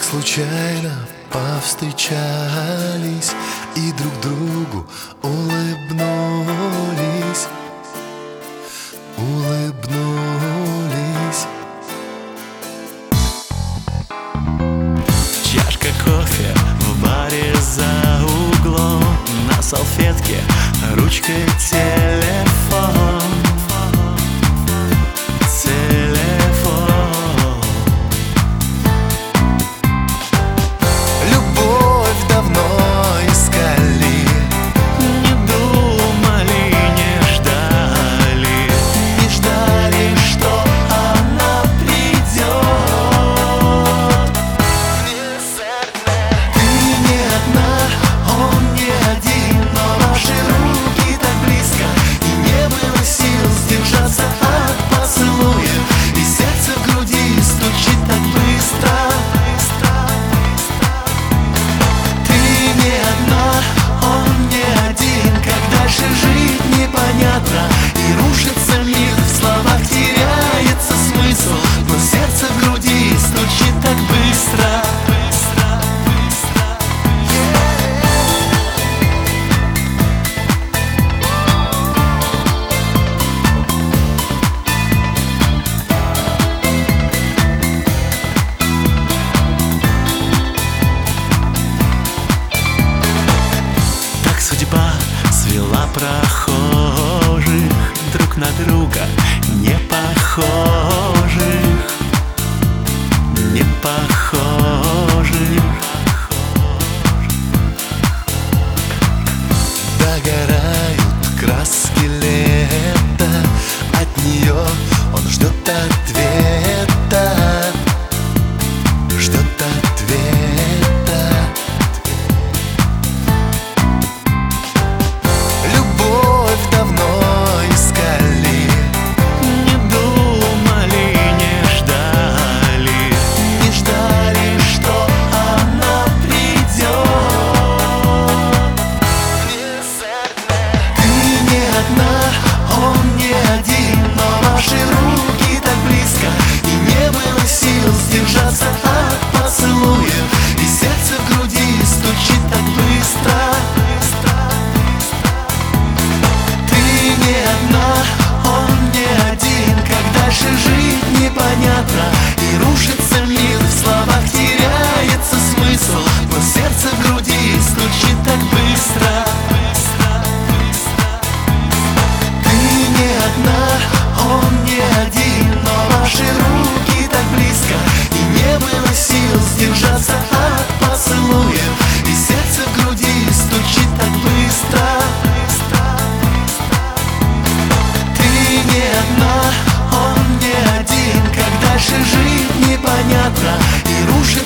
случайно повстречались и друг другу улыбнулись. Чашка кофе в баре за углом, на салфетке ручкой телефон. Любовь давно искали, Не думали, не ждали, не ждали, что она придет. Ты не одна, он не один, но ваши руки так близко, и не было сил сдержаться от поцелуя, и сердце в груди стучит так быстро. Ты не одна, он не один, как дальше жить непонятно, и рушится мир, в словах теряется смысл, но сердце в груди стучит так быстро. Так судьба свела прохожих, друг на друга не похожих, не похожих. Догорают краски лета, от нее он ждет ответа, ждет ответа. Любовь давно искали, Не думали, не ждали, не ждали, что она придет. Ты не одна, он не один, но ваши руки так близко, и не было сил сдержаться от поцелуев, и сердце в груди стучит так быстро. Ты не одна, он не один, как дальше жить непонятно, и рушится мир, в словах теряется смысл, но сердце в груди стучит так быстро. Ты не одна, он не один, но ваши руки так близко, и не было сил сдержаться от поцелуев, и сердце в груди стучит так быстро. Ты не одна, он не один, как дальше жить непонятно, и рушится